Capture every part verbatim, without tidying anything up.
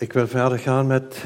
Ik wil verder gaan met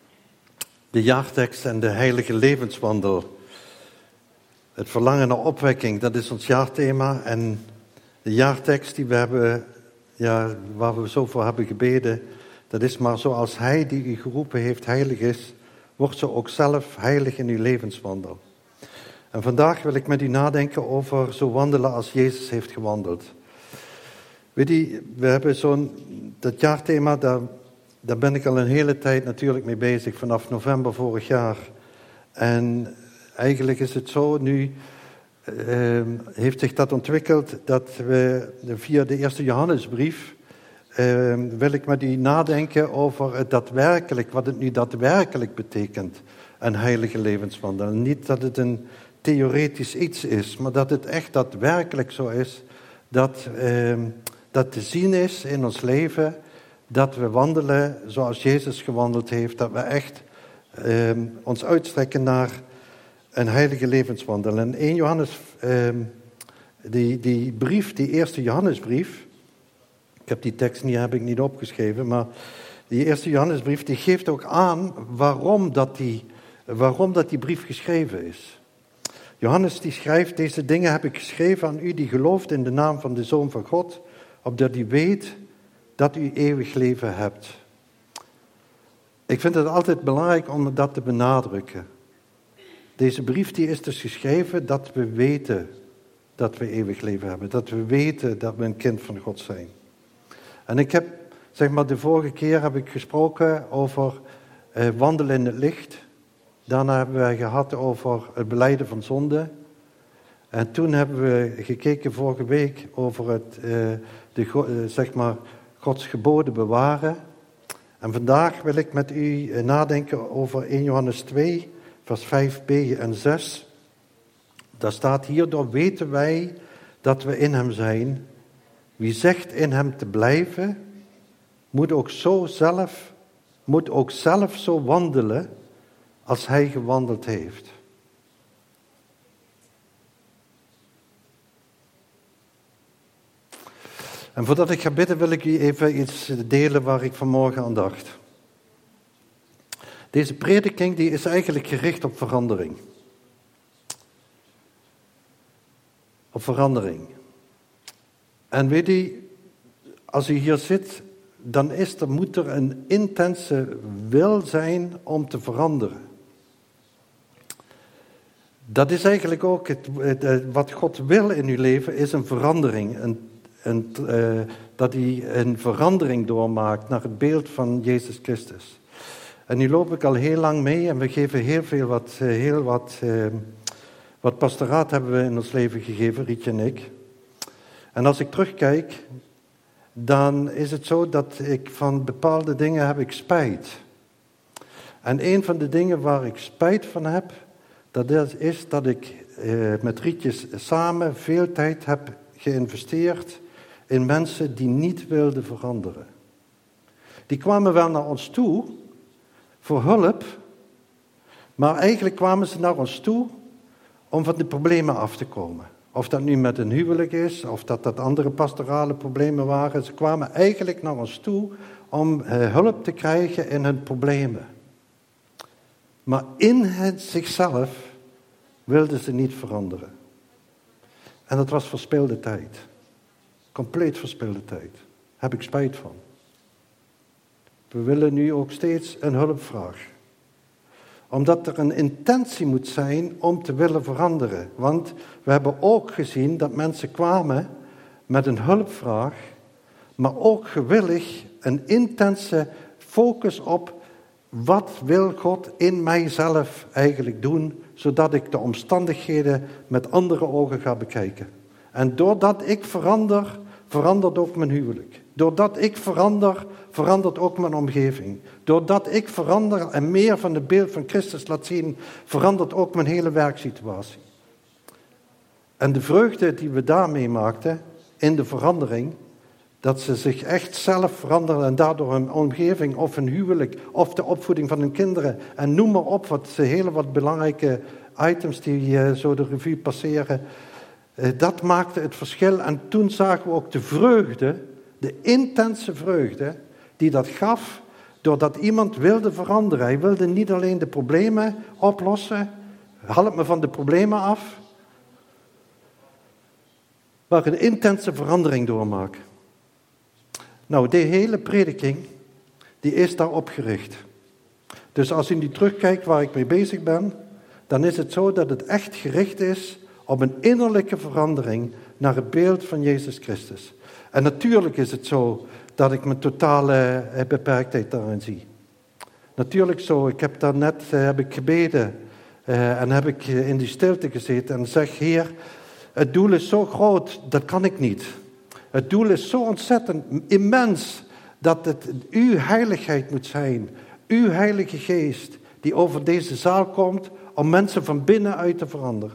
de jaartekst en de heilige levenswandel. Het verlangen naar opwekking, dat is ons jaarthema. En de jaartekst die we hebben, ja, waar we zo voor hebben gebeden, dat is maar zoals Hij die u geroepen heeft heilig is, wordt zo ook zelf heilig in uw levenswandel. En vandaag wil ik met u nadenken over zo wandelen als Jezus heeft gewandeld. Weet u, we hebben zo'n, dat jaarthema, daar, daar ben ik al een hele tijd natuurlijk mee bezig, vanaf november vorig jaar. En eigenlijk is het zo, nu uh, heeft zich dat ontwikkeld, dat we via de eerste Johannesbrief, uh, wil ik met u nadenken over het daadwerkelijk, wat het nu daadwerkelijk betekent, een heilige levenswandel. Niet dat het een theoretisch iets is, maar dat het echt daadwerkelijk zo is, dat uh, dat te zien is in ons leven, dat we wandelen zoals Jezus gewandeld heeft, dat we echt uh, ons uitstrekken naar een heilige levenswandel. En één Johannes, uh, die, die brief, die eerste Johannesbrief, ik heb die tekst niet, heb ik niet opgeschreven, maar die eerste Johannesbrief, die geeft ook aan waarom dat die, waarom dat die brief geschreven is. Johannes die schrijft, deze dingen heb ik geschreven aan u die gelooft in de naam van de Zoon van God, opdat u weet dat u eeuwig leven hebt. Ik vind het altijd belangrijk om dat te benadrukken. Deze brief die is dus geschreven dat we weten dat we eeuwig leven hebben. Dat we weten dat we een kind van God zijn. En ik heb, zeg maar, de vorige keer heb ik gesproken over eh, wandelen in het licht. Daarna hebben wij gehad over het belijden van zonde. En toen hebben we gekeken vorige week over het, uh, de, uh, zeg maar, Gods geboden bewaren. En vandaag wil ik met u nadenken over eerste Johannes twee, vers vijf b en zes. Daar staat: hierdoor weten wij dat we in hem zijn. Wie zegt in hem te blijven, moet ook, zo zelf, moet ook zelf zo wandelen als hij gewandeld heeft. En voordat ik ga bidden wil ik u even iets delen waar ik vanmorgen aan dacht. Deze prediking die is eigenlijk gericht op verandering. Op verandering. En weet u, als u hier zit, dan is er, moet er een intense wil zijn om te veranderen. Dat is eigenlijk ook het, het, wat God wil in uw leven, is een verandering. Een En, uh, dat hij een verandering doormaakt naar het beeld van Jezus Christus. En nu loop ik al heel lang mee en we geven heel veel wat, uh, heel wat, uh, wat pastoraat hebben we in ons leven gegeven, Rietje en ik. En als ik terugkijk, dan is het zo dat ik van bepaalde dingen heb ik spijt. En een van de dingen waar ik spijt van heb, dat is dat ik uh, met Rietjes samen veel tijd heb geïnvesteerd in mensen die niet wilden veranderen. Die kwamen wel naar ons toe voor hulp, maar eigenlijk kwamen ze naar ons toe om van de problemen af te komen. Of dat nu met een huwelijk is, of dat dat andere pastorale problemen waren. Ze kwamen eigenlijk naar ons toe om uh, hulp te krijgen in hun problemen. Maar in het zichzelf wilden ze niet veranderen. En dat was verspilde tijd. Compleet verspilde tijd. Daar heb ik spijt van. We willen nu ook steeds een hulpvraag. Omdat er een intentie moet zijn om te willen veranderen. Want we hebben ook gezien dat mensen kwamen met een hulpvraag, maar ook gewillig een intense focus op wat wil God in mijzelf eigenlijk doen, zodat ik de omstandigheden met andere ogen ga bekijken. En doordat ik verander, verandert ook mijn huwelijk. Doordat ik verander, verandert ook mijn omgeving. Doordat ik verander en meer van het beeld van Christus laat zien, verandert ook mijn hele werksituatie. En de vreugde die we daarmee maakten, in de verandering, dat ze zich echt zelf veranderen en daardoor hun omgeving of hun huwelijk of de opvoeding van hun kinderen en noem maar op, wat hele wat belangrijke items die uh, zo de revue passeren. Uh, dat maakte het verschil en toen zagen we ook de vreugde, de intense vreugde die dat gaf, doordat iemand wilde veranderen. Hij wilde niet alleen de problemen oplossen, help me van de problemen af, maar een intense verandering doormaken. Nou, de hele prediking, die is daarop gericht. Dus als u nu terugkijkt waar ik mee bezig ben, dan is het zo dat het echt gericht is op een innerlijke verandering naar het beeld van Jezus Christus. En natuurlijk is het zo dat ik mijn totale beperktheid daarin zie. Natuurlijk zo, ik heb daarnet uh, heb ik gebeden uh, en heb ik in die stilte gezeten en zeg, Heer, het doel is zo groot, dat kan ik niet. Het doel is zo ontzettend immens dat het uw heiligheid moet zijn, uw Heilige Geest die over deze zaal komt om mensen van binnenuit te veranderen.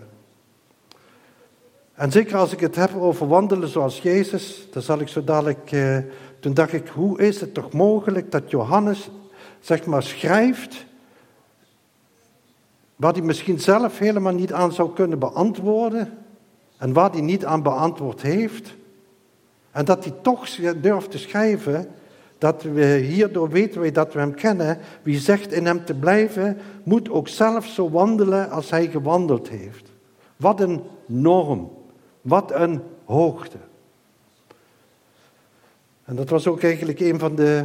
En zeker als ik het heb over wandelen zoals Jezus, dan zal ik zo dadelijk, eh, toen dacht ik, hoe is het toch mogelijk dat Johannes, zeg maar, schrijft, waar hij misschien zelf helemaal niet aan zou kunnen beantwoorden, en waar hij niet aan beantwoord heeft, en dat hij toch durft te schrijven, dat we hierdoor weten wij dat we hem kennen, wie zegt in hem te blijven, moet ook zelf zo wandelen als hij gewandeld heeft. Wat een norm. Wat een hoogte. En dat was ook eigenlijk een van de,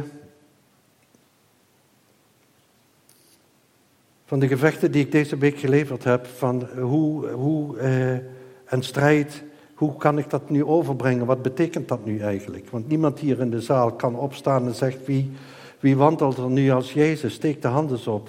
van de gevechten die ik deze week geleverd heb. Van hoe, hoe uh, een strijd, hoe kan ik dat nu overbrengen? Wat betekent dat nu eigenlijk? Want niemand hier in de zaal kan opstaan en zegt, wie, wie wandelt er nu als Jezus? Steek de hand eens op.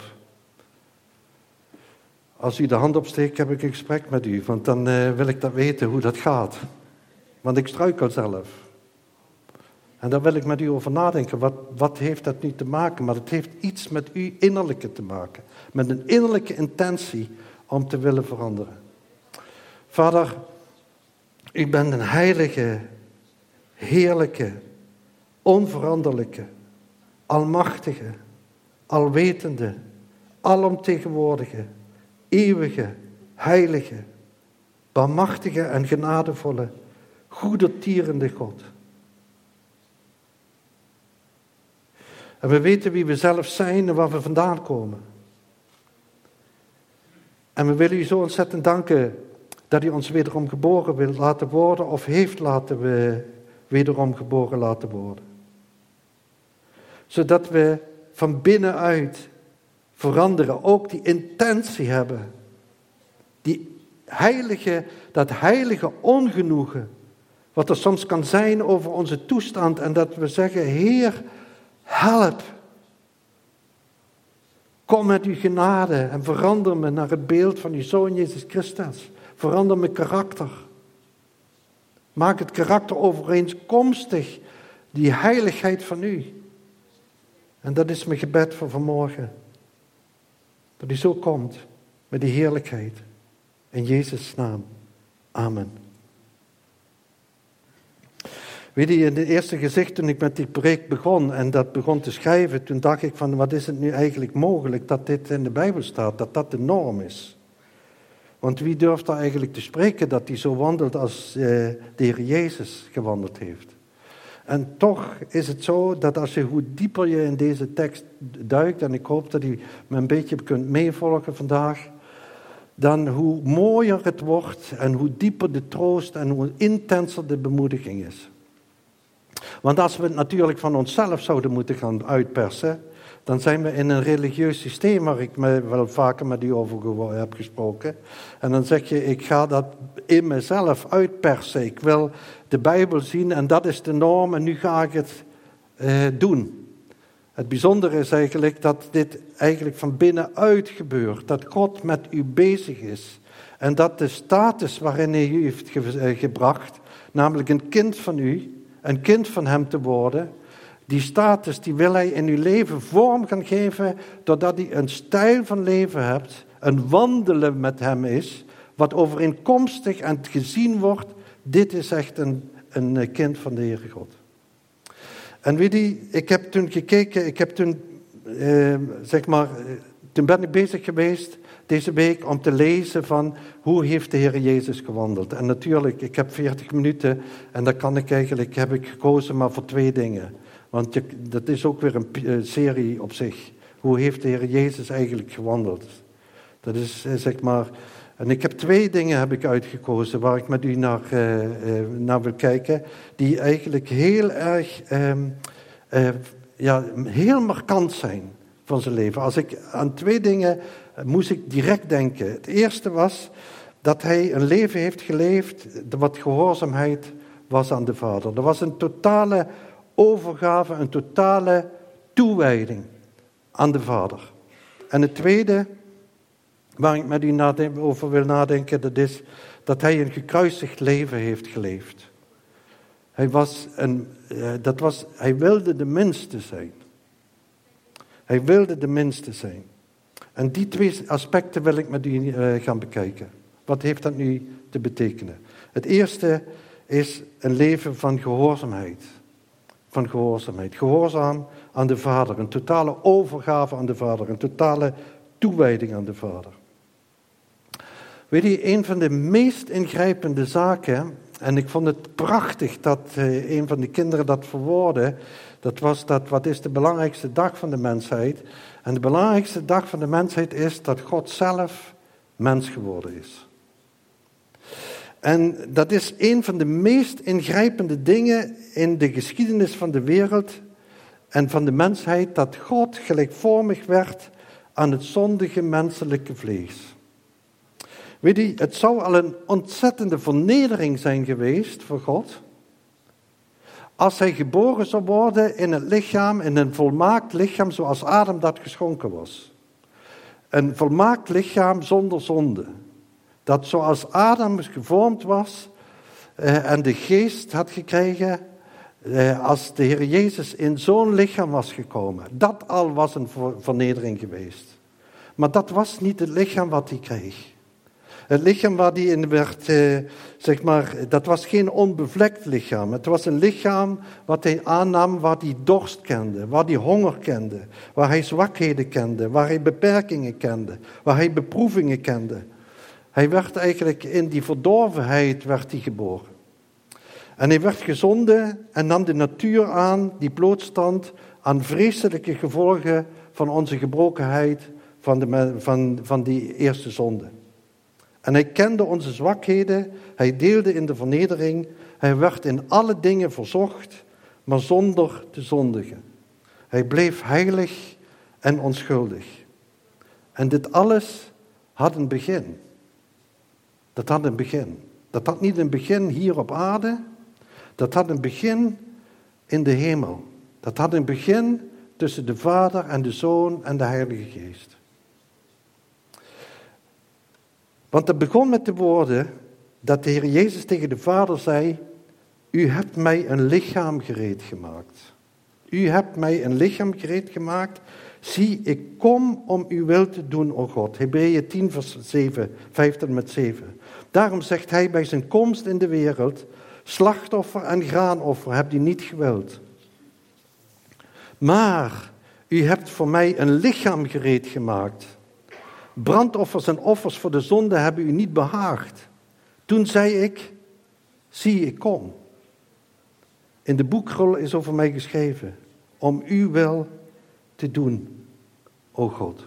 Als u de hand opsteekt, heb ik een gesprek met u, want dan uh, wil ik dat weten hoe dat gaat. Want ik struikel zelf. En daar wil ik met u over nadenken. Wat, wat heeft dat nu te maken? Maar het heeft iets met uw innerlijke te maken. Met een innerlijke intentie om te willen veranderen. Vader, u bent een heilige, heerlijke, onveranderlijke, almachtige, alwetende, alomtegenwoordige, eeuwige, heilige, barmachtige en genadevolle, goedertierende God. En we weten wie we zelf zijn en waar we vandaan komen. En we willen u zo ontzettend danken dat u ons wederom geboren wil laten worden of heeft laten we wederom geboren laten worden. Zodat we van binnenuit veranderen, ook die intentie hebben. Die heilige, dat heilige ongenoegen, wat er soms kan zijn over onze toestand en dat we zeggen, Heer, help. Kom met uw genade en verander me naar het beeld van uw Zoon Jezus Christus. Verander mijn karakter. Maak het karakter overeenkomstig die heiligheid van u. En dat is mijn gebed voor vanmorgen. Dat u zo komt met die heerlijkheid. In Jezus' naam. Amen. Weet je, in het eerste gezicht toen ik met die preek begon en dat begon te schrijven, toen dacht ik van wat is het nu eigenlijk mogelijk dat dit in de Bijbel staat, dat dat de norm is. Want wie durft daar eigenlijk te spreken dat hij zo wandelt als uh, de Heer Jezus gewandeld heeft. En toch is het zo dat als je hoe dieper je in deze tekst duikt, en ik hoop dat u me een beetje kunt meevolgen vandaag, dan hoe mooier het wordt en hoe dieper de troost en hoe intenser de bemoediging is. Want als we het natuurlijk van onszelf zouden moeten gaan uitpersen, dan zijn we in een religieus systeem waar ik me wel vaker met u over heb gesproken. En dan zeg je, ik ga dat in mezelf uitpersen. Ik wil de Bijbel zien en dat is de norm en nu ga ik het uh, doen. Het bijzondere is eigenlijk dat dit eigenlijk van binnenuit gebeurt. Dat God met u bezig is. En dat de status waarin hij u heeft ge- gebracht, namelijk een kind van u, een kind van hem te worden, die status die wil hij in uw leven vorm gaan geven, doordat hij een stijl van leven hebt, een wandelen met hem is, wat overeenkomstig en gezien wordt, dit is echt een, een kind van de Heere God. En weet je, ik heb toen gekeken, ik heb toen, eh, zeg maar, toen ben ik bezig geweest deze week om te lezen van hoe heeft de Heer Jezus gewandeld. En natuurlijk, ik heb veertig minuten en dan kan ik eigenlijk, heb ik gekozen maar voor twee dingen. Want je, dat is ook weer een uh, serie op zich. Hoe heeft de Heer Jezus eigenlijk gewandeld? Dat is uh, zeg maar... En ik heb twee dingen heb ik uitgekozen waar ik met u naar, uh, uh, naar wil kijken. Die eigenlijk heel erg... Um, uh, ja, heel markant zijn van zijn leven. Als ik aan twee dingen uh, moest ik direct denken. Het eerste was dat hij een leven heeft geleefd wat gehoorzaamheid was aan de Vader. Er was een totale overgave, een totale toewijding aan de Vader. En het tweede, waar ik met u nadenk, over wil nadenken, dat is dat hij een gekruisigd leven heeft geleefd. Hij, was een, uh, dat was, hij wilde de minste zijn. Hij wilde de minste zijn. En die twee aspecten wil ik met u uh, gaan bekijken. Wat heeft dat nu te betekenen? Het eerste is een leven van gehoorzaamheid. Van gehoorzaamheid. Gehoorzaam aan de Vader. Een totale overgave aan de Vader. Een totale toewijding aan de Vader. Weet je, een van de meest ingrijpende zaken, en ik vond het prachtig dat uh, een van de kinderen dat verwoordde, dat was dat, wat is de belangrijkste dag van de mensheid? En de belangrijkste dag van de mensheid is dat God zelf mens geworden is. En dat is een van de meest ingrijpende dingen in de geschiedenis van de wereld en van de mensheid, dat God gelijkvormig werd aan het zondige menselijke vlees. Weet je, het zou al een ontzettende vernedering zijn geweest voor God, als hij geboren zou worden in het lichaam, in een volmaakt lichaam zoals Adam dat geschonken was. Een volmaakt lichaam zonder zonde. Dat zoals Adam gevormd was eh, en de geest had gekregen, eh, als de Heer Jezus in zo'n lichaam was gekomen. Dat al was een vernedering geweest. Maar dat was niet het lichaam wat hij kreeg. Het lichaam waar hij in werd, eh, zeg maar, dat was geen onbevlekt lichaam. Het was een lichaam wat hij aannam, waar hij dorst kende, waar hij honger kende, waar hij zwakheden kende, waar hij beperkingen kende, waar hij beproevingen kende. Hij werd eigenlijk in die verdorvenheid werd hij geboren. En hij werd gezonden en nam de natuur aan die blootstond aan vreselijke gevolgen van onze gebrokenheid, van, de, van, van die eerste zonde. En hij kende onze zwakheden, hij deelde in de vernedering, hij werd in alle dingen verzocht, maar zonder te zondigen. Hij bleef heilig en onschuldig. En dit alles had een begin. Dat had een begin. Dat had niet een begin hier op aarde, dat had een begin in de hemel. Dat had een begin tussen de Vader en de Zoon en de Heilige Geest. Want het begon met de woorden dat de Heer Jezus tegen de Vader zei: u hebt mij een lichaam gereed gemaakt. U hebt mij een lichaam gereed gemaakt. Zie, ik kom om uw wil te doen, o God. Hebreeën tien, vers zeven, vijf tot en met zeven. Daarom zegt hij bij zijn komst in de wereld: slachtoffer en graanoffer hebt u niet gewild. Maar u hebt voor mij een lichaam gereed gemaakt. Brandoffers en offers voor de zonde hebben u niet behaagd. Toen zei ik: zie, ik kom. In de boekrol is over mij geschreven: om uw wil te doen, o God.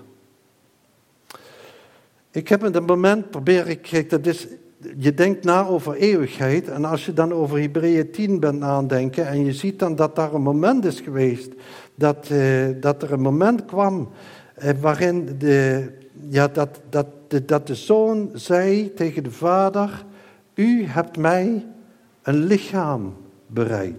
Ik heb in dat moment, probeer ik, kijk, dat is, je denkt na over eeuwigheid, en als je dan over Hebreeën tien bent nadenken, en je ziet dan dat daar een moment is geweest, dat, uh, dat er een moment kwam uh, waarin de, ja, dat, dat, de, dat de zoon zei tegen de vader: u hebt mij een lichaam bereid.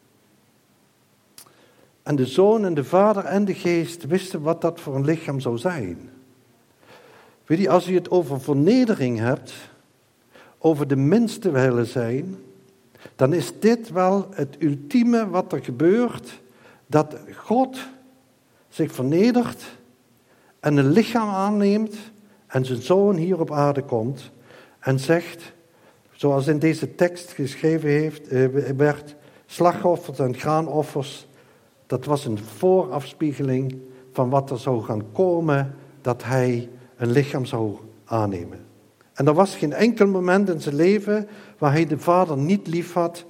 En de zoon en de vader en de geest wisten wat dat voor een lichaam zou zijn. Weet je, als u het over vernedering hebt, over de minste willen zijn, dan is dit wel het ultieme wat er gebeurt, dat God zich vernedert en een lichaam aanneemt en zijn zoon hier op aarde komt en zegt, zoals in deze tekst geschreven heeft, eh, werd, slachtoffers en graanoffers, dat was een voorafspiegeling van wat er zou gaan komen, dat hij een lichaam zou aannemen. En er was geen enkel moment in zijn leven waar hij de vader niet lief had,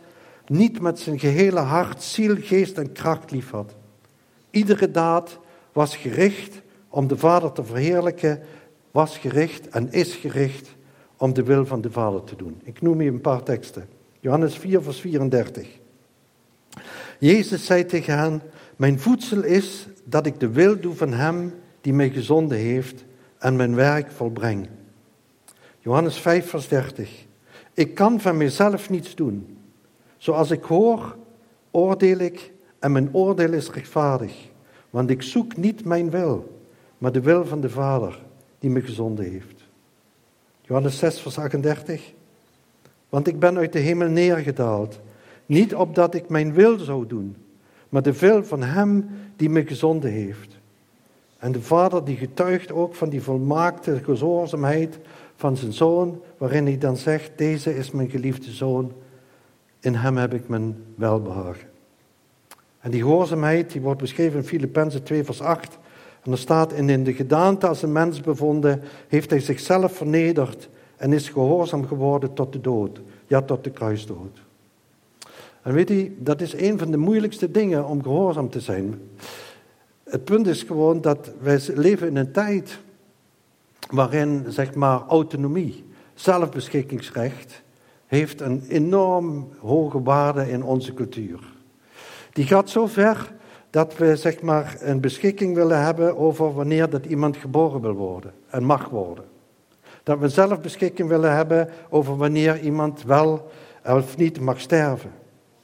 niet met zijn gehele hart, ziel, geest en kracht lief had. Iedere daad was gericht om de Vader te verheerlijken, was gericht en is gericht om de wil van de Vader te doen. Ik noem hier een paar teksten. Johannes vier, vers vierendertig. Jezus zei tegen hen, mijn voedsel is dat ik de wil doe van hem die mij gezonden heeft en mijn werk volbreng. Johannes vijf, vers dertig. Ik kan van mezelf niets doen. Zoals ik hoor, oordeel ik en mijn oordeel is rechtvaardig. Want ik zoek niet mijn wil, maar de wil van de Vader die me gezonden heeft. Johannes zes, vers achtendertig. Want ik ben uit de hemel neergedaald, niet opdat ik mijn wil zou doen, maar de wil van hem die me gezonden heeft. En de Vader die getuigt ook van die volmaakte gehoorzaamheid van zijn Zoon, waarin hij dan zegt, deze is mijn geliefde Zoon, in hem heb ik mijn welbehagen. En die gehoorzaamheid die wordt beschreven in Filippenzen twee vers acht. En er staat, en in de gedaante als een mens bevonden, heeft hij zichzelf vernederd en is gehoorzaam geworden tot de dood. Ja, tot de kruisdood. En weet u, dat is een van de moeilijkste dingen om gehoorzaam te zijn. Het punt is gewoon dat wij leven in een tijd waarin, zeg maar, autonomie, zelfbeschikkingsrecht, heeft een enorm hoge waarde in onze cultuur. Die gaat zo ver dat we, zeg maar, een beschikking willen hebben over wanneer dat iemand geboren wil worden en mag worden. Dat we zelf beschikking willen hebben over wanneer iemand wel of niet mag sterven.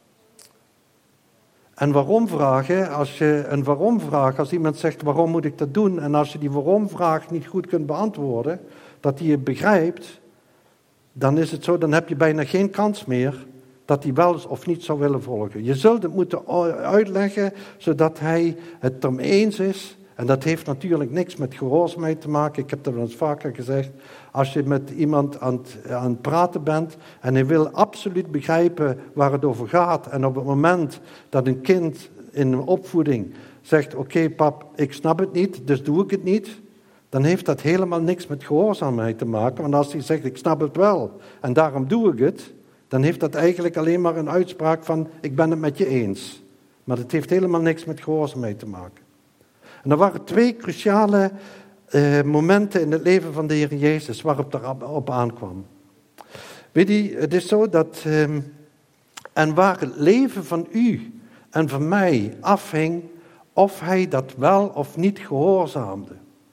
En waarom vragen, als je een waarom vraagt, als iemand zegt waarom moet ik dat doen, en als je die waarom vraag niet goed kunt beantwoorden, dat hij het begrijpt, dan is het zo, dan heb je bijna geen kans meer dat hij wel of niet zou willen volgen. Je zult het moeten uitleggen, zodat hij het ermee eens is. En dat heeft natuurlijk niks met gehoorzaamheid te maken. Ik heb dat wel eens vaker gezegd. Als je met iemand aan het, aan het praten bent en hij wil absoluut begrijpen waar het over gaat. En op het moment dat een kind in een opvoeding zegt, oké okay, pap, ik snap het niet, dus doe ik het niet. Dan heeft dat helemaal niks met gehoorzaamheid te maken. Want als hij zegt, ik snap het wel en daarom doe ik het, dan heeft dat eigenlijk alleen maar een uitspraak van, ik ben het met je eens. Maar het heeft helemaal niks met gehoorzaamheid te maken. En er waren twee cruciale uh, momenten in het leven van de Heer Jezus waarop het op aankwam. Weet je, het is zo dat, um, en waar het leven van u en van mij afhing, of hij dat wel of niet gehoorzaamde.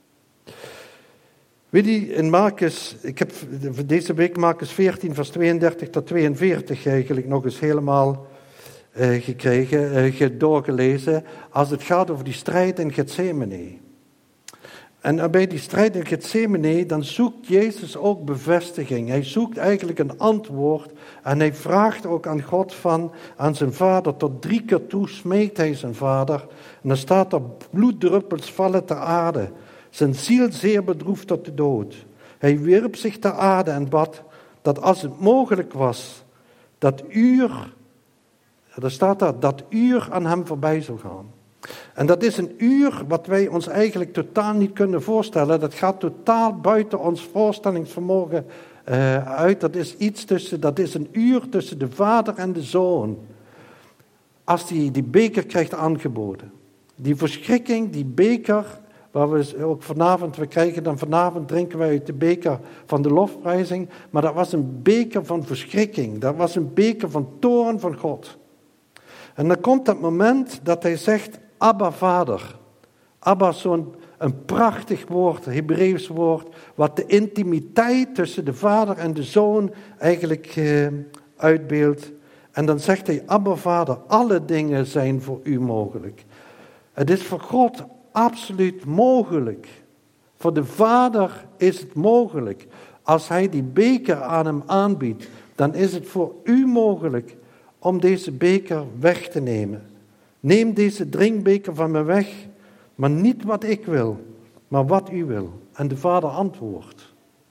Weet je, in Marcus, ik heb deze week Marcus veertien vers tweeëndertig tot tweeënveertig eigenlijk nog eens helemaal uh, gekregen, uh, doorgelezen, als het gaat over die strijd in Gethsemane. En bij die strijd in Gethsemane, dan zoekt Jezus ook bevestiging. Hij zoekt eigenlijk een antwoord en hij vraagt ook aan God van, aan zijn vader, tot drie keer toe smeekt hij zijn vader. En dan staat er, bloeddruppels vallen ter aarde. Zijn ziel zeer bedroefd tot de dood. Hij wierp zich ter aarde en bad dat als het mogelijk was, dat uur, er staat daar, dat uur aan hem voorbij zou gaan. En dat is een uur wat wij ons eigenlijk totaal niet kunnen voorstellen. Dat gaat totaal buiten ons voorstellingsvermogen uh, uit. Dat is iets tussen, dat is een uur tussen de vader en de zoon. Als die die beker krijgt aangeboden. Die verschrikking, die beker, waar we ook vanavond, we krijgen dan vanavond, drinken wij uit de beker van de lofprijzing. Maar dat was een beker van verschrikking. Dat was een beker van toorn van God. En dan komt dat moment dat hij zegt, Abba, Vader. Abba is zo'n een prachtig woord, Hebreeuws woord, wat de intimiteit tussen de vader en de zoon eigenlijk eh, uitbeeldt. En dan zegt hij, Abba, Vader, alle dingen zijn voor u mogelijk. Het is voor God absoluut mogelijk. Voor de vader is het mogelijk. Als hij die beker aan hem aanbiedt, dan is het voor u mogelijk om deze beker weg te nemen. Neem deze drinkbeker van me weg, maar niet wat ik wil, maar wat u wil. En de vader antwoordt.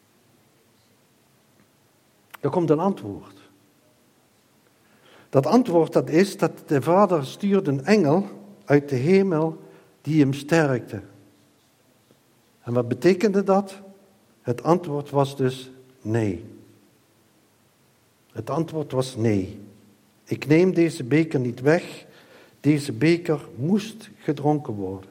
Er komt een antwoord. Dat antwoord dat is dat de vader stuurde een engel uit de hemel die hem sterkte. En wat betekende dat? Het antwoord was dus nee. Het antwoord was nee. Ik neem deze beker niet weg. Deze beker moest gedronken worden.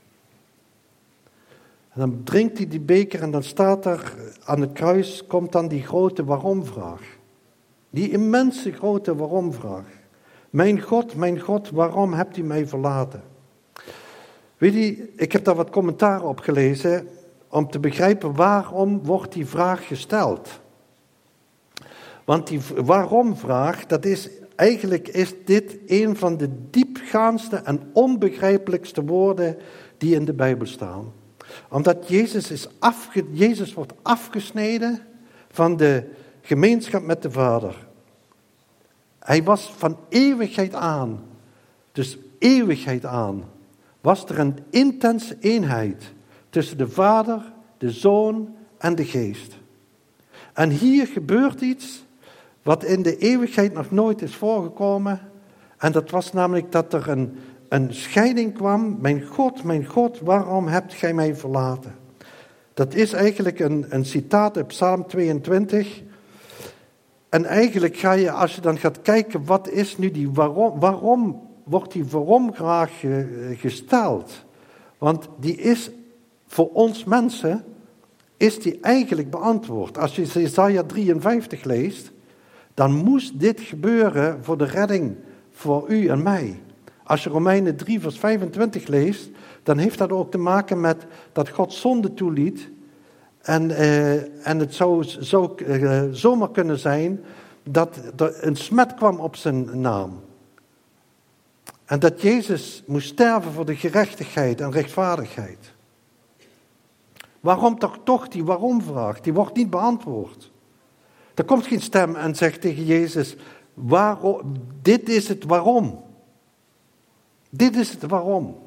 En dan drinkt hij die beker en dan staat er aan het kruis, komt dan die grote waarom-vraag. Die immense grote waarom-vraag. Mijn God, mijn God, waarom hebt u mij verlaten? Weet je, ik heb daar wat commentaar op gelezen om te begrijpen waarom wordt die vraag gesteld. Want die waarom-vraag, dat is eigenlijk is dit een van de diepgaandste en onbegrijpelijkste woorden die in de Bijbel staan. Omdat Jezus, is afge, Jezus wordt afgesneden van de gemeenschap met de Vader. Hij was van eeuwigheid aan, dus eeuwigheid aan, was er een intense eenheid tussen de Vader, de Zoon en de Geest. En hier gebeurt iets wat in de eeuwigheid nog nooit is voorgekomen. En dat was namelijk dat er een, een scheiding kwam. Mijn God, mijn God, waarom hebt gij mij verlaten? Dat is eigenlijk een, een citaat uit Psalm tweeëntwintig. En eigenlijk ga je, als je dan gaat kijken, wat is nu die waarom, waarom wordt die waarom graag gesteld? Want die is voor ons mensen, is die eigenlijk beantwoord. Als je Jesaja drieënvijftig leest, dan moest dit gebeuren voor de redding voor u en mij. Als je Romeinen drie vers vijfentwintig leest, dan heeft dat ook te maken met dat God zonde toeliet. En, uh, en het zou, zou uh, zomaar kunnen zijn dat er een smet kwam op zijn naam. En dat Jezus moest sterven voor de gerechtigheid en rechtvaardigheid. Waarom toch, toch die waarom-vraag? Die wordt niet beantwoord. Er komt geen stem en zegt tegen Jezus, waarom, dit is het waarom. Dit is het waarom.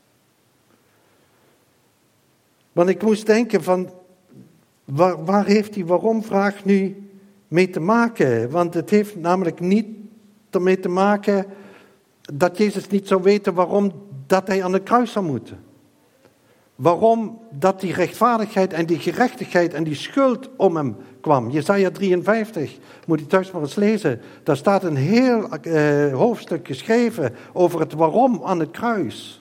Want ik moest denken van, waar, waar heeft die waarom-vraag nu mee te maken? Want het heeft namelijk niet ermee te maken dat Jezus niet zou weten waarom dat hij aan het kruis zou moeten. Waarom dat die rechtvaardigheid en die gerechtigheid en die schuld om hem kwam. Jesaja drieënvijftig, moet je thuis maar eens lezen. Daar staat een heel uh, hoofdstuk geschreven over het waarom aan het kruis.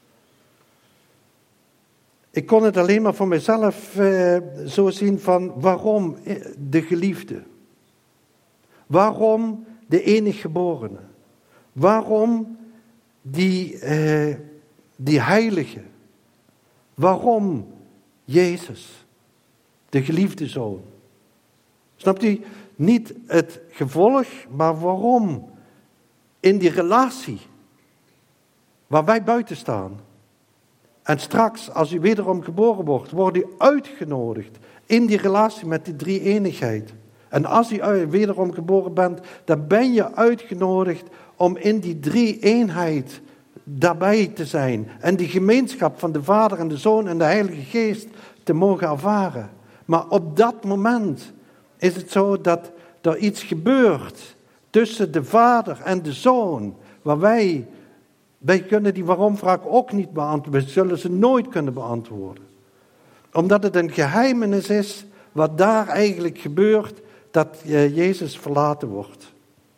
Ik kon het alleen maar voor mezelf uh, zo zien van waarom de geliefde. Waarom de enige geborene. Waarom die, uh, die heilige. Waarom Jezus, de geliefde Zoon? Snapt u? Niet het gevolg, maar waarom? In die relatie waar wij buiten staan. En straks, als u wederom geboren wordt, wordt u uitgenodigd in die relatie met die drie-eenigheid. En als u wederom geboren bent, dan ben je uitgenodigd om in die drie-eenheid daarbij te zijn en die gemeenschap van de Vader en de Zoon en de Heilige Geest te mogen ervaren. Maar op dat moment is het zo dat er iets gebeurt tussen de Vader en de Zoon, waar wij, wij kunnen die waarom-vraag ook niet beantwoorden, we zullen ze nooit kunnen beantwoorden. Omdat het een geheimenis is wat daar eigenlijk gebeurt, dat Jezus verlaten wordt.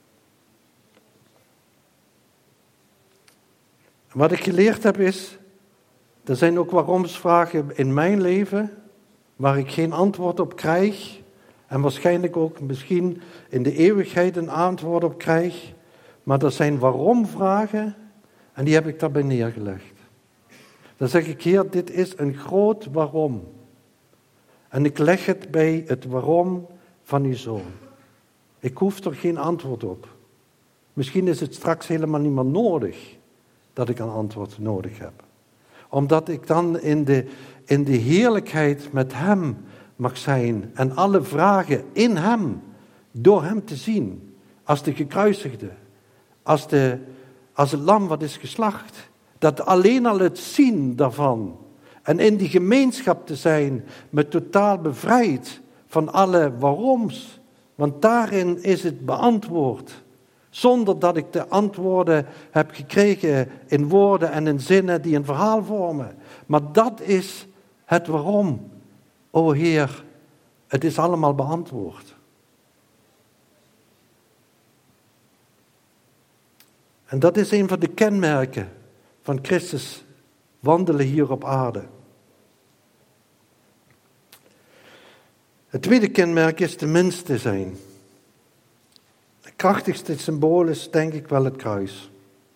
Wat ik geleerd heb is, er zijn ook waarom-vragen in mijn leven, waar ik geen antwoord op krijg, en waarschijnlijk ook misschien in de eeuwigheid een antwoord op krijg, maar er zijn waarom-vragen, en die heb ik daarbij neergelegd. Dan zeg ik, Heer, dit is een groot waarom. En ik leg het bij het waarom van uw Zoon. Ik hoef er geen antwoord op. Misschien is het straks helemaal niet meer nodig dat ik een antwoord nodig heb. Omdat ik dan in de, in de heerlijkheid met hem mag zijn en alle vragen in hem, door hem te zien, als de gekruisigde, als, de, als het lam wat is geslacht, dat alleen al het zien daarvan en in die gemeenschap te zijn, me totaal bevrijd van alle waaroms, want daarin is het beantwoord. Zonder dat ik de antwoorden heb gekregen in woorden en in zinnen die een verhaal vormen. Maar dat is het waarom. O Heer, het is allemaal beantwoord. En dat is een van de kenmerken van Christus wandelen hier op aarde. Het tweede kenmerk is de mens te zijn. Het krachtigste symbool is denk ik wel het kruis.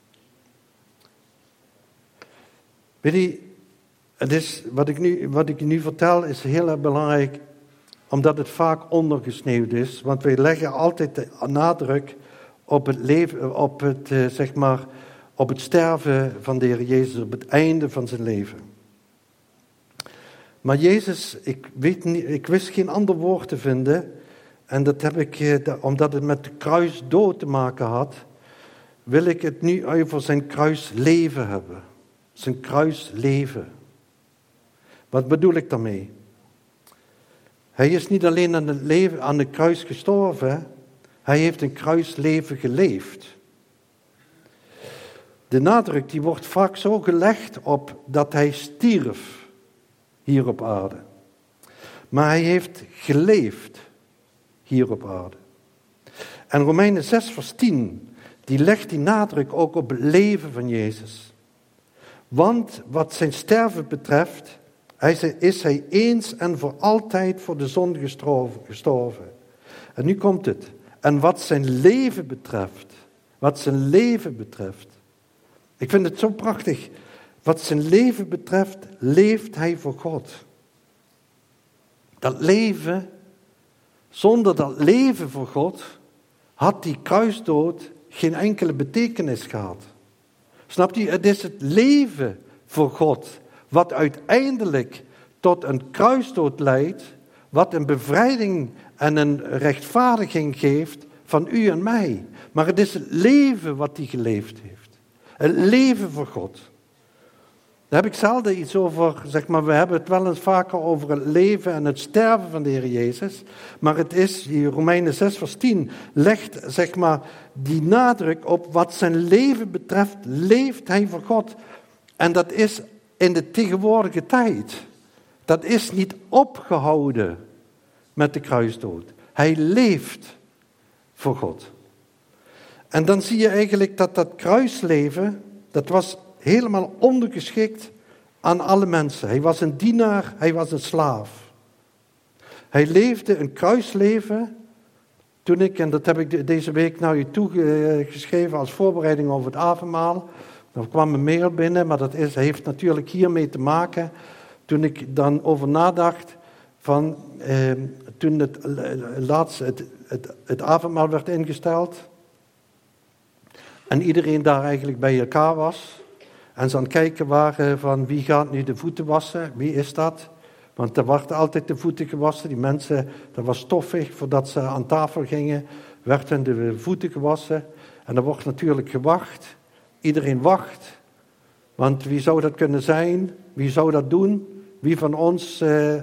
Weet je, het is, wat, ik nu, wat ik nu vertel is heel erg belangrijk, omdat het vaak ondergesneeuwd is. Want wij leggen altijd de nadruk op het, leven, op het, uh, zeg maar, op het sterven van de Heer Jezus, op het einde van zijn leven. Maar Jezus, ik, weet niet, ik wist geen ander woord te vinden. En dat heb ik, uh, omdat het met de kruisdood te maken had, wil ik het nu over zijn kruisleven hebben. Zijn kruisleven. Wat bedoel ik daarmee? Hij is niet alleen aan het, leven, aan het kruis gestorven, hij heeft een kruisleven geleefd. De nadruk die wordt vaak zo gelegd op dat hij stierf hier op aarde. Maar hij heeft geleefd hier op aarde. En Romeinen zes vers tien, die legt die nadruk ook op het leven van Jezus. Want wat zijn sterven betreft, is hij eens en voor altijd voor de zonde gestorven. En nu komt het. En wat zijn leven betreft, wat zijn leven betreft. Ik vind het zo prachtig. Wat zijn leven betreft, leeft hij voor God. Dat leven, zonder dat leven voor God, had die kruisdood geen enkele betekenis gehad. Snap je? Het is het leven voor God wat uiteindelijk tot een kruisdood leidt, wat een bevrijding en een rechtvaardiging geeft van u en mij. Maar het is het leven wat hij geleefd heeft. Het leven voor God. Daar heb ik zelden iets over, zeg maar, we hebben het wel eens vaker over het leven en het sterven van de Heer Jezus. Maar het is, die Romeinen zes vers tien, legt, zeg maar, die nadruk op wat zijn leven betreft, leeft hij voor God. En dat is in de tegenwoordige tijd. Dat is niet opgehouden met de kruisdood. Hij leeft voor God. En dan zie je eigenlijk dat dat kruisleven, dat was helemaal ondergeschikt aan alle mensen. Hij was een dienaar, hij was een slaaf. Hij leefde een kruisleven. Toen ik, en dat heb ik deze week naar u toegeschreven als voorbereiding over het avondmaal. Er kwam een mail binnen, maar dat is, heeft natuurlijk hiermee te maken. Toen ik dan over nadacht van eh, toen het, laatst het, het, het avondmaal werd ingesteld. En iedereen daar eigenlijk bij elkaar was. En ze aan het kijken waren van wie gaat nu de voeten wassen, wie is dat? Want er werd altijd de voeten gewassen. Die mensen, dat was stoffig, voordat ze aan tafel gingen, werden de voeten gewassen. En er wordt natuurlijk gewacht. Iedereen wacht. Want wie zou dat kunnen zijn? Wie zou dat doen? Wie van ons eh,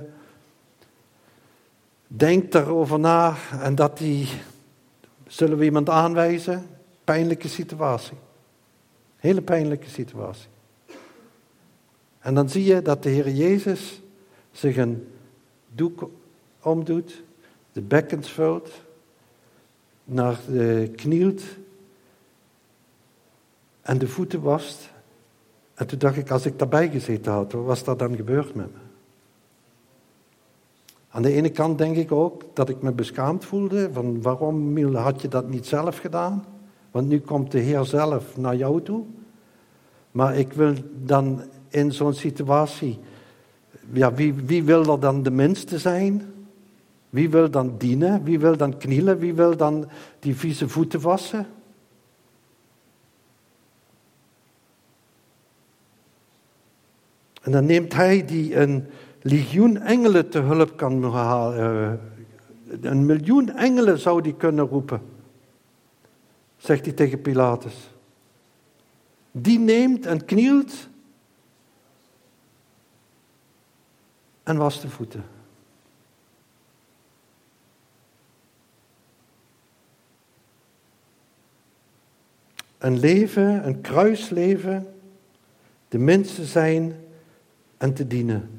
denkt daarover na en dat die, zullen we iemand aanwijzen? Pijnlijke situatie. Hele pijnlijke situatie. En dan zie je dat de Heer Jezus zich een doek omdoet, de bekkens vult, naar de knielt en de voeten wast. En toen dacht ik, als ik daarbij gezeten had, wat was dat dan gebeurd met me? Aan de ene kant denk ik ook dat ik me beschaamd voelde, van waarom Miel, had je dat niet zelf gedaan? Want nu komt de Heer zelf naar jou toe. Maar ik wil dan in zo'n situatie, ja, wie, wie wil er dan de minste zijn? Wie wil dan dienen? Wie wil dan knielen? Wie wil dan die vieze voeten wassen? En dan neemt hij die een legioen engelen te hulp kan halen. Een miljoen engelen zou die kunnen roepen. Zegt hij tegen Pilatus. Die neemt en knielt en wast de voeten. Een leven, een kruisleven, de minste zijn en te dienen.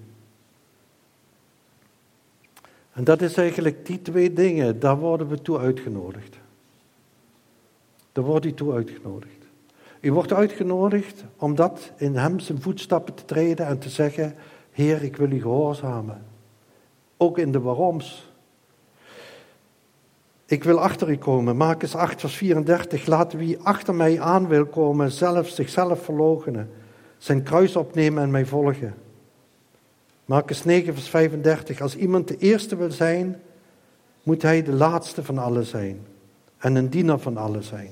En dat is eigenlijk die twee dingen, daar worden we toe uitgenodigd. Daar wordt u toe uitgenodigd. U wordt uitgenodigd om dat in hem zijn voetstappen te treden en te zeggen, Heer, ik wil u gehoorzamen. Ook in de waaroms. Ik wil achter u komen. Markus acht vers vierendertig. Laat wie achter mij aan wil komen, zelf zichzelf verloochenen. Zijn kruis opnemen en mij volgen. Markus negen vers vijfendertig. Als iemand de eerste wil zijn, moet hij de laatste van allen zijn. En een dienaar van allen zijn.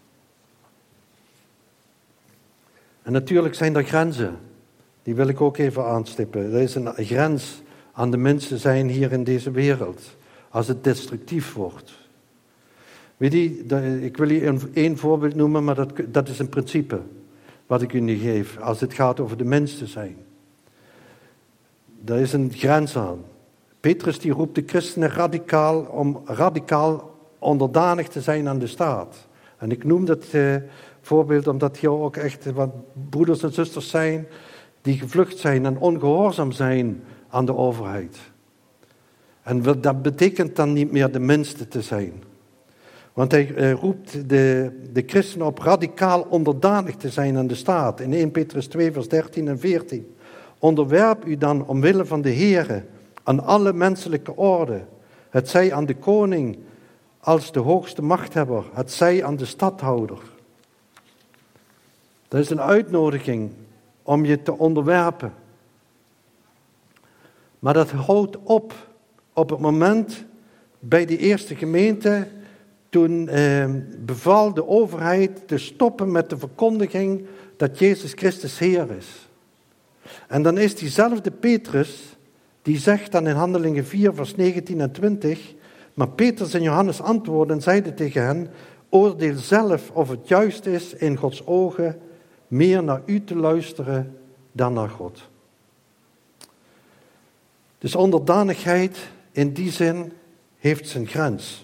En natuurlijk zijn er grenzen. Die wil ik ook even aanstippen. Er is een grens aan de mensen zijn hier in deze wereld. Als het destructief wordt. Weet je, ik wil je één voorbeeld noemen, maar dat, dat is een principe. Wat ik u nu geef. Als het gaat over de mens te zijn. Daar is een grens aan. Petrus die roept de christenen radicaal om radicaal onderdanig te zijn aan de staat. En ik noem dat eh, voorbeeld omdat hier ook echt wat broeders en zusters zijn die gevlucht zijn en ongehoorzaam zijn aan de overheid. En dat betekent dan niet meer de minste te zijn. Want hij eh, roept de, de christenen op radicaal onderdanig te zijn aan de staat. In eerste Petrus twee vers dertien en veertien. Onderwerp u dan omwille van de Heere aan alle menselijke orde. Het zij aan de koning als de hoogste machthebber. Het zij aan de stadhouder. Dat is een uitnodiging om je te onderwerpen. Maar dat houdt op op het moment bij die eerste gemeente. Toen eh, beval de overheid te stoppen met de verkondiging dat Jezus Christus Heer is. En dan is diezelfde Petrus, die zegt dan in Handelingen vier vers negentien en twintig. Maar Petrus en Johannes antwoordden en zeiden tegen hen, oordeel zelf of het juist is in Gods ogen meer naar u te luisteren dan naar God. Dus onderdanigheid in die zin heeft zijn grens.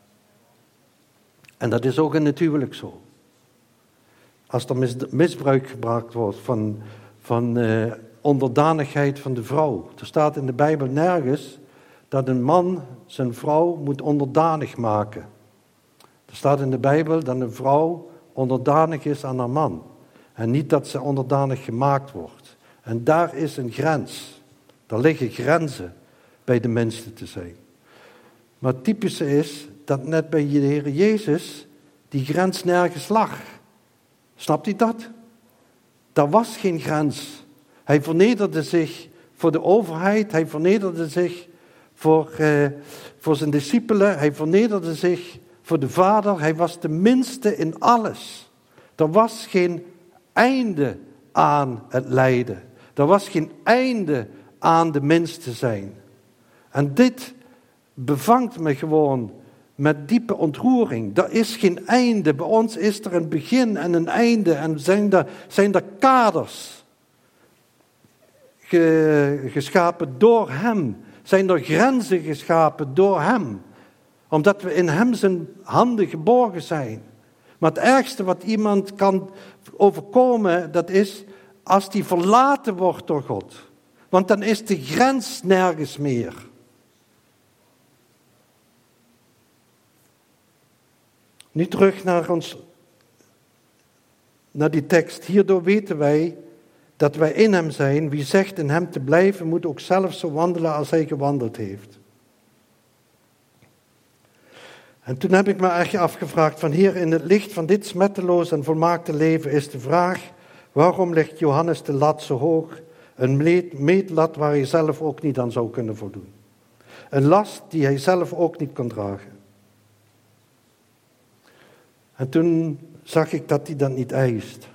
En dat is ook in het huwelijk zo. Als er mis, misbruik gemaakt wordt van, van uh, onderdanigheid van de vrouw. Er staat in de Bijbel nergens dat een man zijn vrouw moet onderdanig maken. Er staat in de Bijbel dat een vrouw onderdanig is aan haar man. En niet dat ze onderdanig gemaakt wordt. En daar is een grens. Daar liggen grenzen bij de mensen te zijn. Maar het typische is dat net bij de Heer Jezus die grens nergens lag. Snapt u dat? Daar was geen grens. Hij vernederde zich voor de overheid. Hij vernederde zich voor, uh, voor zijn discipelen. Hij vernederde zich voor de Vader. Hij was de minste in alles. Er was geen einde aan het lijden. Er was geen einde aan de mens te zijn. En dit bevangt me gewoon met diepe ontroering. Er is geen einde. Bij ons is er een begin en een einde. En zijn er, zijn er kaders ge, geschapen door hem. Zijn er grenzen geschapen door hem. Omdat we in hem zijn handen geborgen zijn. Maar het ergste wat iemand kan overkomen, dat is als die verlaten wordt door God. Want dan is de grens nergens meer. Nu terug naar ons, naar die tekst. Hierdoor weten wij dat wij in hem zijn. Wie zegt in hem te blijven, moet ook zelf zo wandelen als hij gewandeld heeft. En toen heb ik me echt afgevraagd van Heer, in het licht van dit smetteloos en volmaakte leven is de vraag, waarom legt Johannes de lat zo hoog? Een meetlat waar hij zelf ook niet aan zou kunnen voldoen. Een last die hij zelf ook niet kon dragen. En toen zag ik dat hij dat niet eist.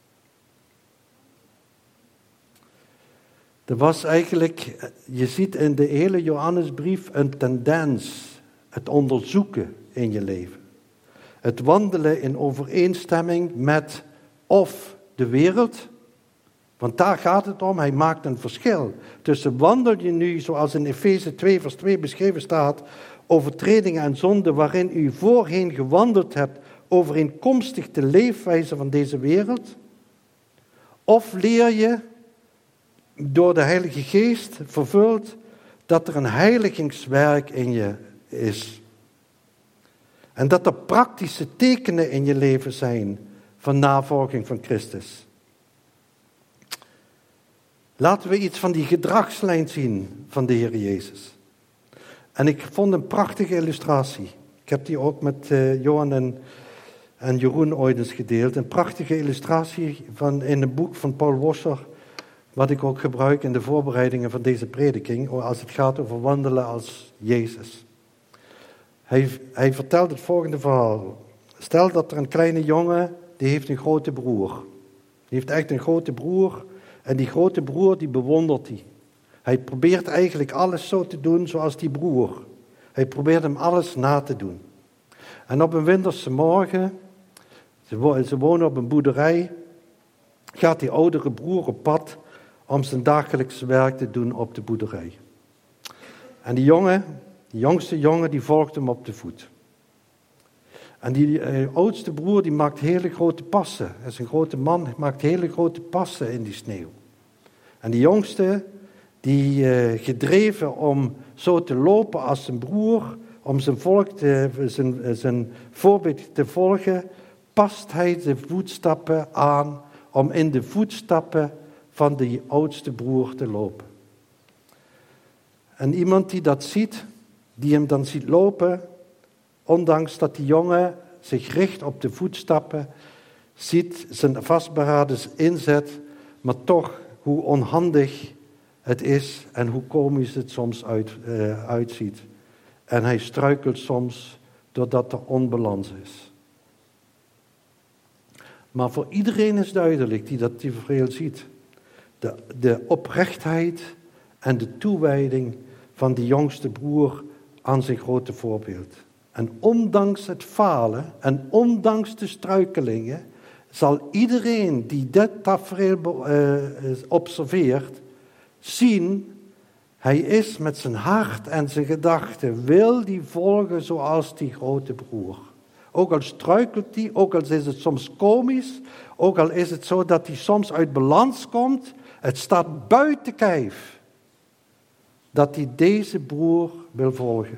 Er was eigenlijk, je ziet in de hele Johannesbrief een tendens. Het onderzoeken in je leven. Het wandelen in overeenstemming met of de wereld. Want daar gaat het om, hij maakt een verschil. Tussen wandel je nu, zoals in Efeze twee vers twee beschreven staat, overtredingen en zonden waarin u voorheen gewandeld hebt, overeenkomstig de leefwijze van deze wereld? Of leer je door de Heilige Geest vervuld dat er een heiligingswerk in je is. En dat er praktische tekenen in je leven zijn van navolging van Christus. Laten we iets van die gedragslijn zien van de Heer Jezus. En ik vond een prachtige illustratie. Ik heb die ook met uh, Johan en, en Jeroen ooit eens gedeeld. Een prachtige illustratie van, in een boek van Paul Washer, wat ik ook gebruik in de voorbereidingen van deze prediking, als het gaat over wandelen als Jezus. Hij, hij vertelt het volgende verhaal. Stel dat er een kleine jongen, die heeft een grote broer. Die heeft echt een grote broer. En die grote broer, die bewondert hij. Hij probeert eigenlijk alles zo te doen zoals die broer. Hij probeert hem alles na te doen. En op een winterse morgen, ze wonen op een boerderij, gaat die oudere broer op pad om zijn dagelijkse werk te doen op de boerderij. En die jongen, die jongste jongen, die volgt hem op de voet. En die uh, oudste broer, die maakt hele grote passen. Hij is een grote man, hij maakt hele grote passen in die sneeuw. En die jongste, die uh, gedreven om zo te lopen als zijn broer, om zijn, volk te, zijn, zijn voorbeeld te volgen, past hij de voetstappen aan om in de voetstappen van die oudste broer te lopen. En iemand die dat ziet, die hem dan ziet lopen, ondanks dat die jongen zich richt op de voetstappen, ziet zijn vastberaden inzet, maar toch hoe onhandig het is en hoe komisch het soms uit, uh, uitziet. En hij struikelt soms doordat er onbalans is. Maar voor iedereen is duidelijk die dat tafereel ziet. De, de oprechtheid en de toewijding van die jongste broer aan zijn grote voorbeeld. En ondanks het falen en ondanks de struikelingen zal iedereen die dit tafereel uh, observeert zien, hij is met zijn hart en zijn gedachten, wil die volgen zoals die grote broer. Ook al struikelt hij, ook al is het soms komisch, ook al is het zo dat hij soms uit balans komt, het staat buiten kijf dat hij deze broer wil volgen.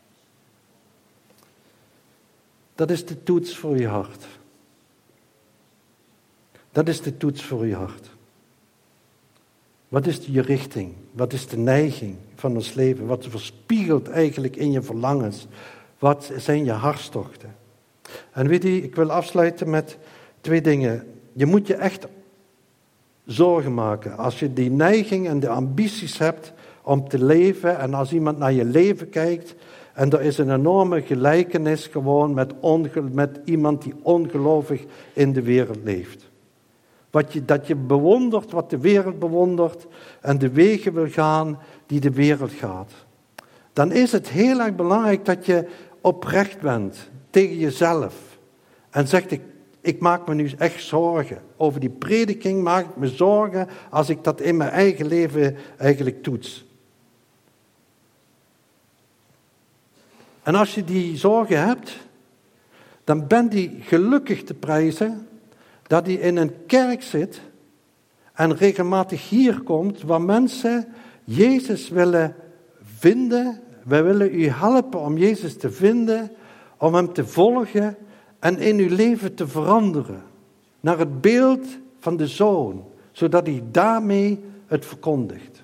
Dat is de toets voor je hart. Dat is de toets voor je hart. Wat is je richting? Wat is de neiging van ons leven? Wat verspiegelt eigenlijk in je verlangens? Wat zijn je hartstochten? En weet je, ik wil afsluiten met twee dingen. Je moet je echt zorgen maken. Als je die neiging en de ambities hebt om te leven, en als iemand naar je leven kijkt, en er is een enorme gelijkenis gewoon met, onge- met iemand die ongelovig in de wereld leeft. Wat je, dat je bewondert wat de wereld bewondert en de wegen wil gaan die de wereld gaat. Dan is het heel erg belangrijk dat je oprecht bent tegen jezelf. En zegt, ik, ik maak me nu echt zorgen. Over die prediking maak ik me zorgen als ik dat in mijn eigen leven eigenlijk toets. En als je die zorgen hebt, dan ben je gelukkig te prijzen dat hij in een kerk zit en regelmatig hier komt, waar mensen Jezus willen vinden. Wij willen u helpen om Jezus te vinden, om hem te volgen en in uw leven te veranderen. Naar het beeld van de Zoon, zodat hij daarmee het verkondigt.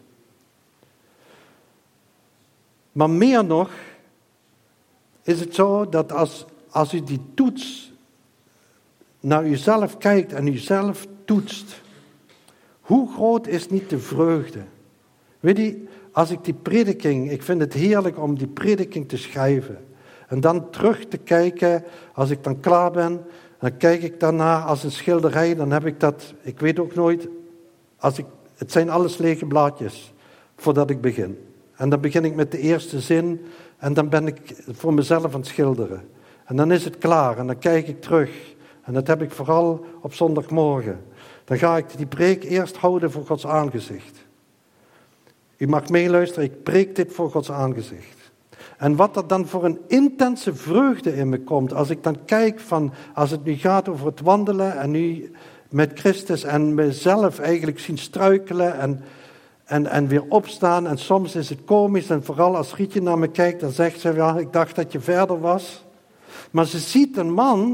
Maar meer nog is het zo dat als, als u die toets naar uzelf kijkt en uzelf toetst, hoe groot is niet de vreugde? Weet je, als ik die prediking, ik vind het heerlijk om die prediking te schrijven. En dan terug te kijken, als ik dan klaar ben, dan kijk ik daarna als een schilderij, dan heb ik dat, ik weet ook nooit, als ik, het zijn alles lege blaadjes voordat ik begin. En dan begin ik met de eerste zin en dan ben ik voor mezelf aan het schilderen. En dan is het klaar en dan kijk ik terug. En dat heb ik vooral op zondagmorgen. Dan ga ik die preek eerst houden voor Gods aangezicht. U mag meeluisteren, ik preek dit voor Gods aangezicht. En wat er dan voor een intense vreugde in me komt, als ik dan kijk van, als het nu gaat over het wandelen en nu met Christus en mezelf eigenlijk zien struikelen en, en, en weer opstaan. En soms is het komisch en vooral als Rietje naar me kijkt, dan zegt ze, ja, ik dacht dat je verder was. Maar ze ziet een man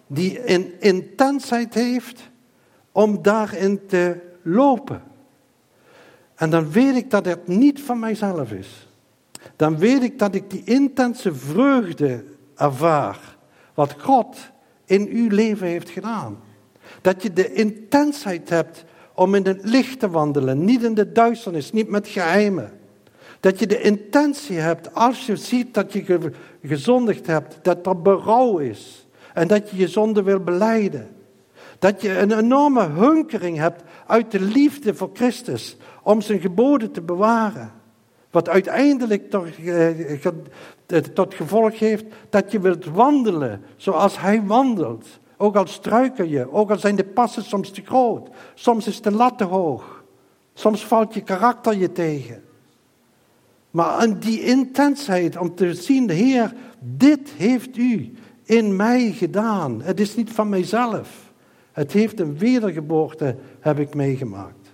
die een intensheid heeft om daarin te lopen. En dan weet ik dat het niet van mijzelf is. Dan weet ik dat ik die intense vreugde ervaar, wat God in uw leven heeft gedaan. Dat je de intensheid hebt om in het licht te wandelen, niet in de duisternis, niet met geheimen. Dat je de intentie hebt, als je ziet dat je ge- gezondigd hebt, dat er berouw is. En dat je je zonde wil belijden. Dat je een enorme hunkering hebt uit de liefde voor Christus, om zijn geboden te bewaren. Wat uiteindelijk tot, eh, ge- tot gevolg heeft dat je wilt wandelen zoals hij wandelt. Ook al struikel je, ook al zijn de passen soms te groot. Soms is de lat te hoog. Soms valt je karakter je tegen. Maar aan die intensheid om te zien, Heer, dit heeft u in mij gedaan. Het is niet van mijzelf. Het heeft een wedergeboorte, heb ik meegemaakt.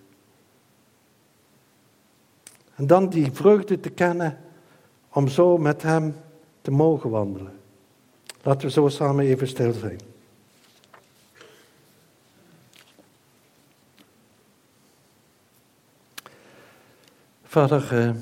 En dan die vreugde te kennen om zo met hem te mogen wandelen. Laten we zo samen even stil zijn. Vader, uh,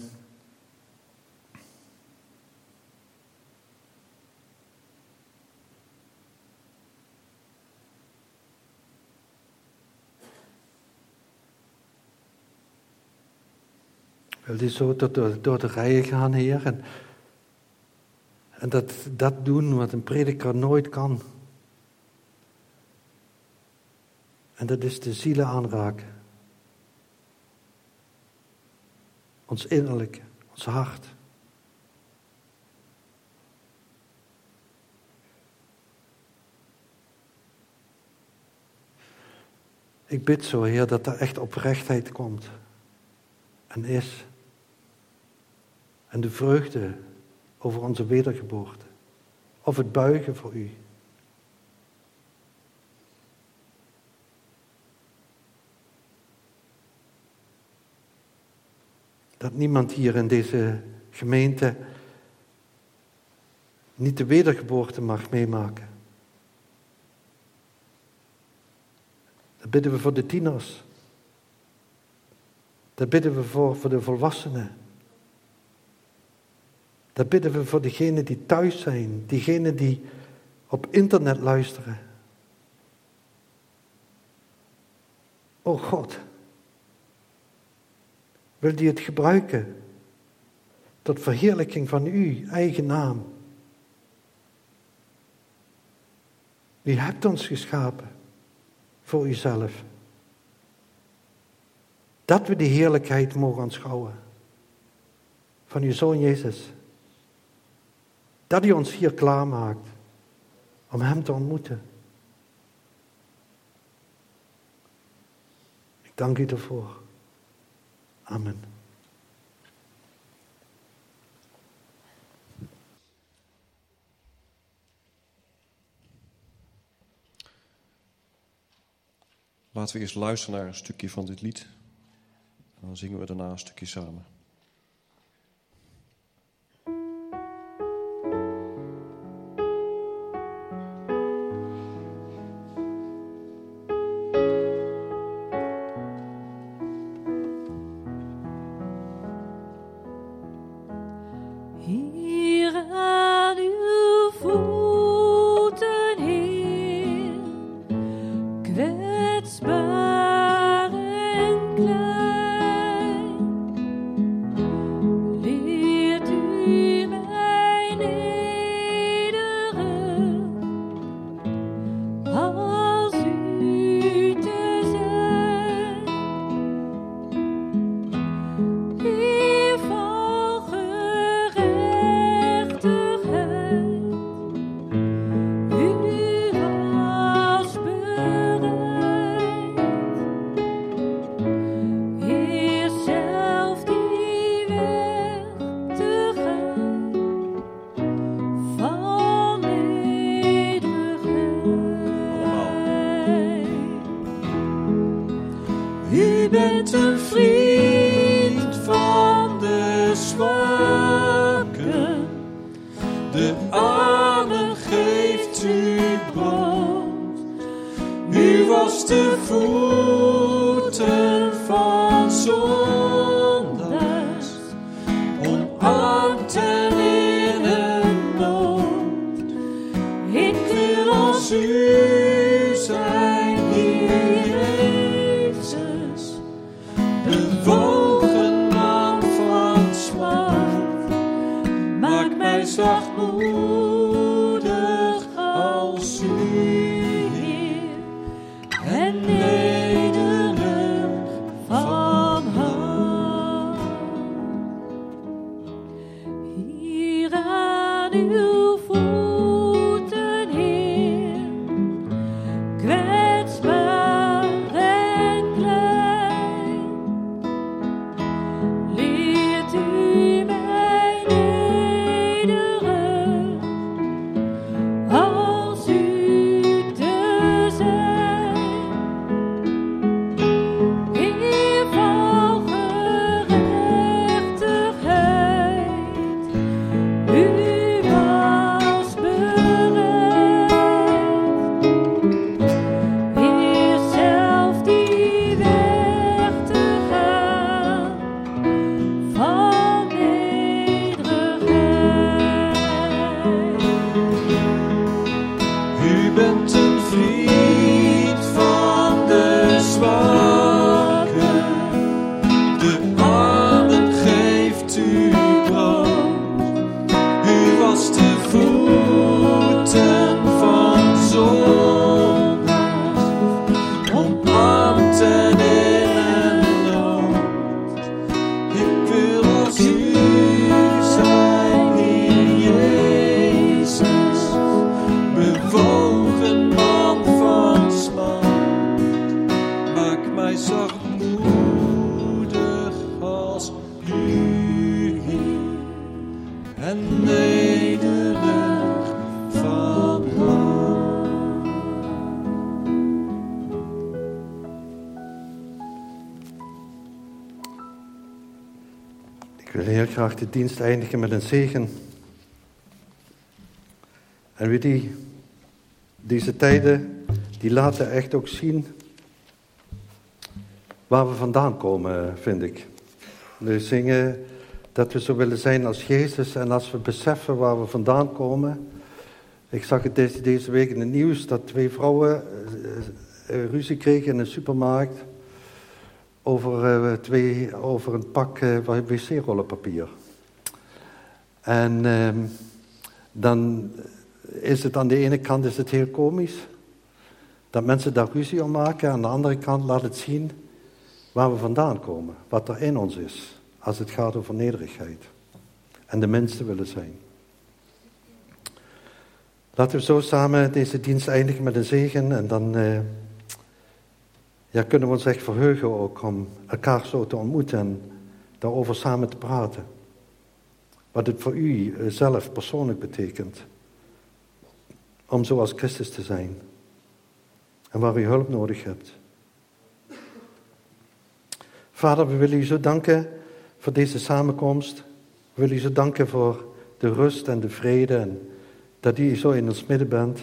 wil die zo door, door de rijen gaan, Heer, en, en dat, dat doen wat een prediker nooit kan. En dat is de zielen aanraken. Ons innerlijke, ons hart. Ik bid zo, Heer, dat er echt oprechtheid komt. En is. En de vreugde over onze wedergeboorte. Of het buigen voor u. Dat niemand hier in deze gemeente niet de wedergeboorte mag meemaken. Dat bidden we voor de tieners. Dat bidden we voor, voor de volwassenen. Dat bidden we voor degenen die thuis zijn. Diegenen die op internet luisteren. O God. Wil die het gebruiken tot verheerlijking van uw eigen naam. U hebt ons geschapen voor uzelf. Dat we die heerlijkheid mogen aanschouwen van uw Zoon Jezus. Dat u ons hier klaarmaakt om hem te ontmoeten. Ik dank u daarvoor. Amen. Laten we eerst luisteren naar een stukje van dit lied. En dan zingen we daarna een stukje samen. De armen geeft u brood. was de voeten van zondaars, omarmd en in een nood. Ik wil als u zijn, Heer Jezus, bewogen man van smart, maak mij zachtmoedig als u, Heer, en nederig van hart. Hier aan uw voeten, Heer, kwetsbaar en klein, leert u mij nederig als u te zijn. Heer van gerechtigheid, u was bereid. Heer zelf die weg te gaan van nederigheid. U bent een vriend van de zwakken, de armen geeft u brood. U was de voeten van zondaars, omarmd en in een nood. Ik wil als u zijn, Heer Jezus, bewogen man van smart, maak mij zachtmoedig als u, Heer, en nederig van hart. Ik wil heel graag de dienst eindigen met een zegen. En weet je, deze tijden, die laten echt ook zien waar we vandaan komen, vind ik. We zingen dat we zo willen zijn als Jezus en als we beseffen waar we vandaan komen. Ik zag het deze, deze week in het nieuws dat twee vrouwen uh, uh, ruzie kregen in een supermarkt over, uh, twee, over een pak uh, wc-rollenpapier. En uh, dan is het aan de ene kant is het heel komisch dat mensen daar ruzie om maken. Aan de andere kant laat het zien waar we vandaan komen, wat er in ons is, als het gaat over nederigheid en de mensen willen zijn. Laten we zo samen deze dienst eindigen met een zegen en dan uh, ja, kunnen we ons echt verheugen ook om elkaar zo te ontmoeten en daarover samen te praten. Wat het voor u uh, zelf persoonlijk betekent om zoals Christus te zijn en waar u hulp nodig hebt. Vader, we willen u zo danken voor deze samenkomst. We willen u zo danken voor de rust en de vrede en dat u zo in ons midden bent.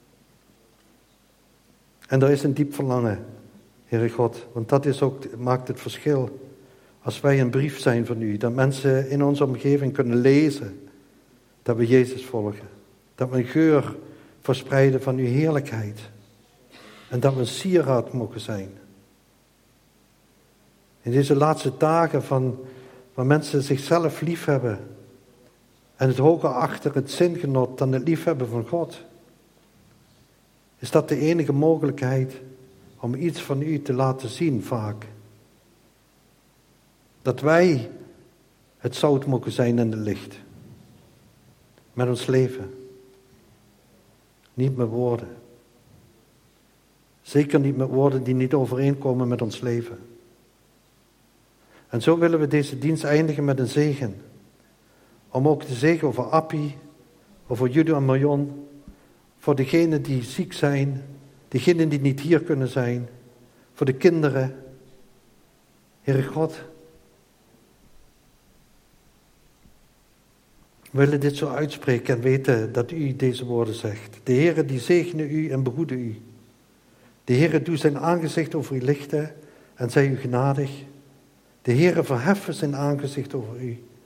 En er is een diep verlangen, Heere God, want dat is ook, maakt het verschil. Als wij een brief zijn van u, dat mensen in onze omgeving kunnen lezen dat we Jezus volgen. Dat we een geur verspreiden van uw heerlijkheid. En dat we een sieraad mogen zijn. In deze laatste dagen van, waar mensen zichzelf lief hebben en het hoger achter het zingenot dan het liefhebben van God, is dat de enige mogelijkheid om iets van u te laten zien vaak. Dat wij het zout mogen zijn en het licht. Met ons leven. Niet met woorden. Zeker niet met woorden die niet overeenkomen met ons leven. En zo willen we deze dienst eindigen met een zegen. Om ook te zegen over Appie, over Judo en Marion, voor degenen die ziek zijn, degenen die niet hier kunnen zijn, voor de kinderen. Heere God, we willen dit zo uitspreken en weten dat u deze woorden zegt. De Heere die zegene u en behoede u. De Heere doet zijn aangezicht over u lichten en zij u genadig. De Heere verheffen zijn aangezicht over u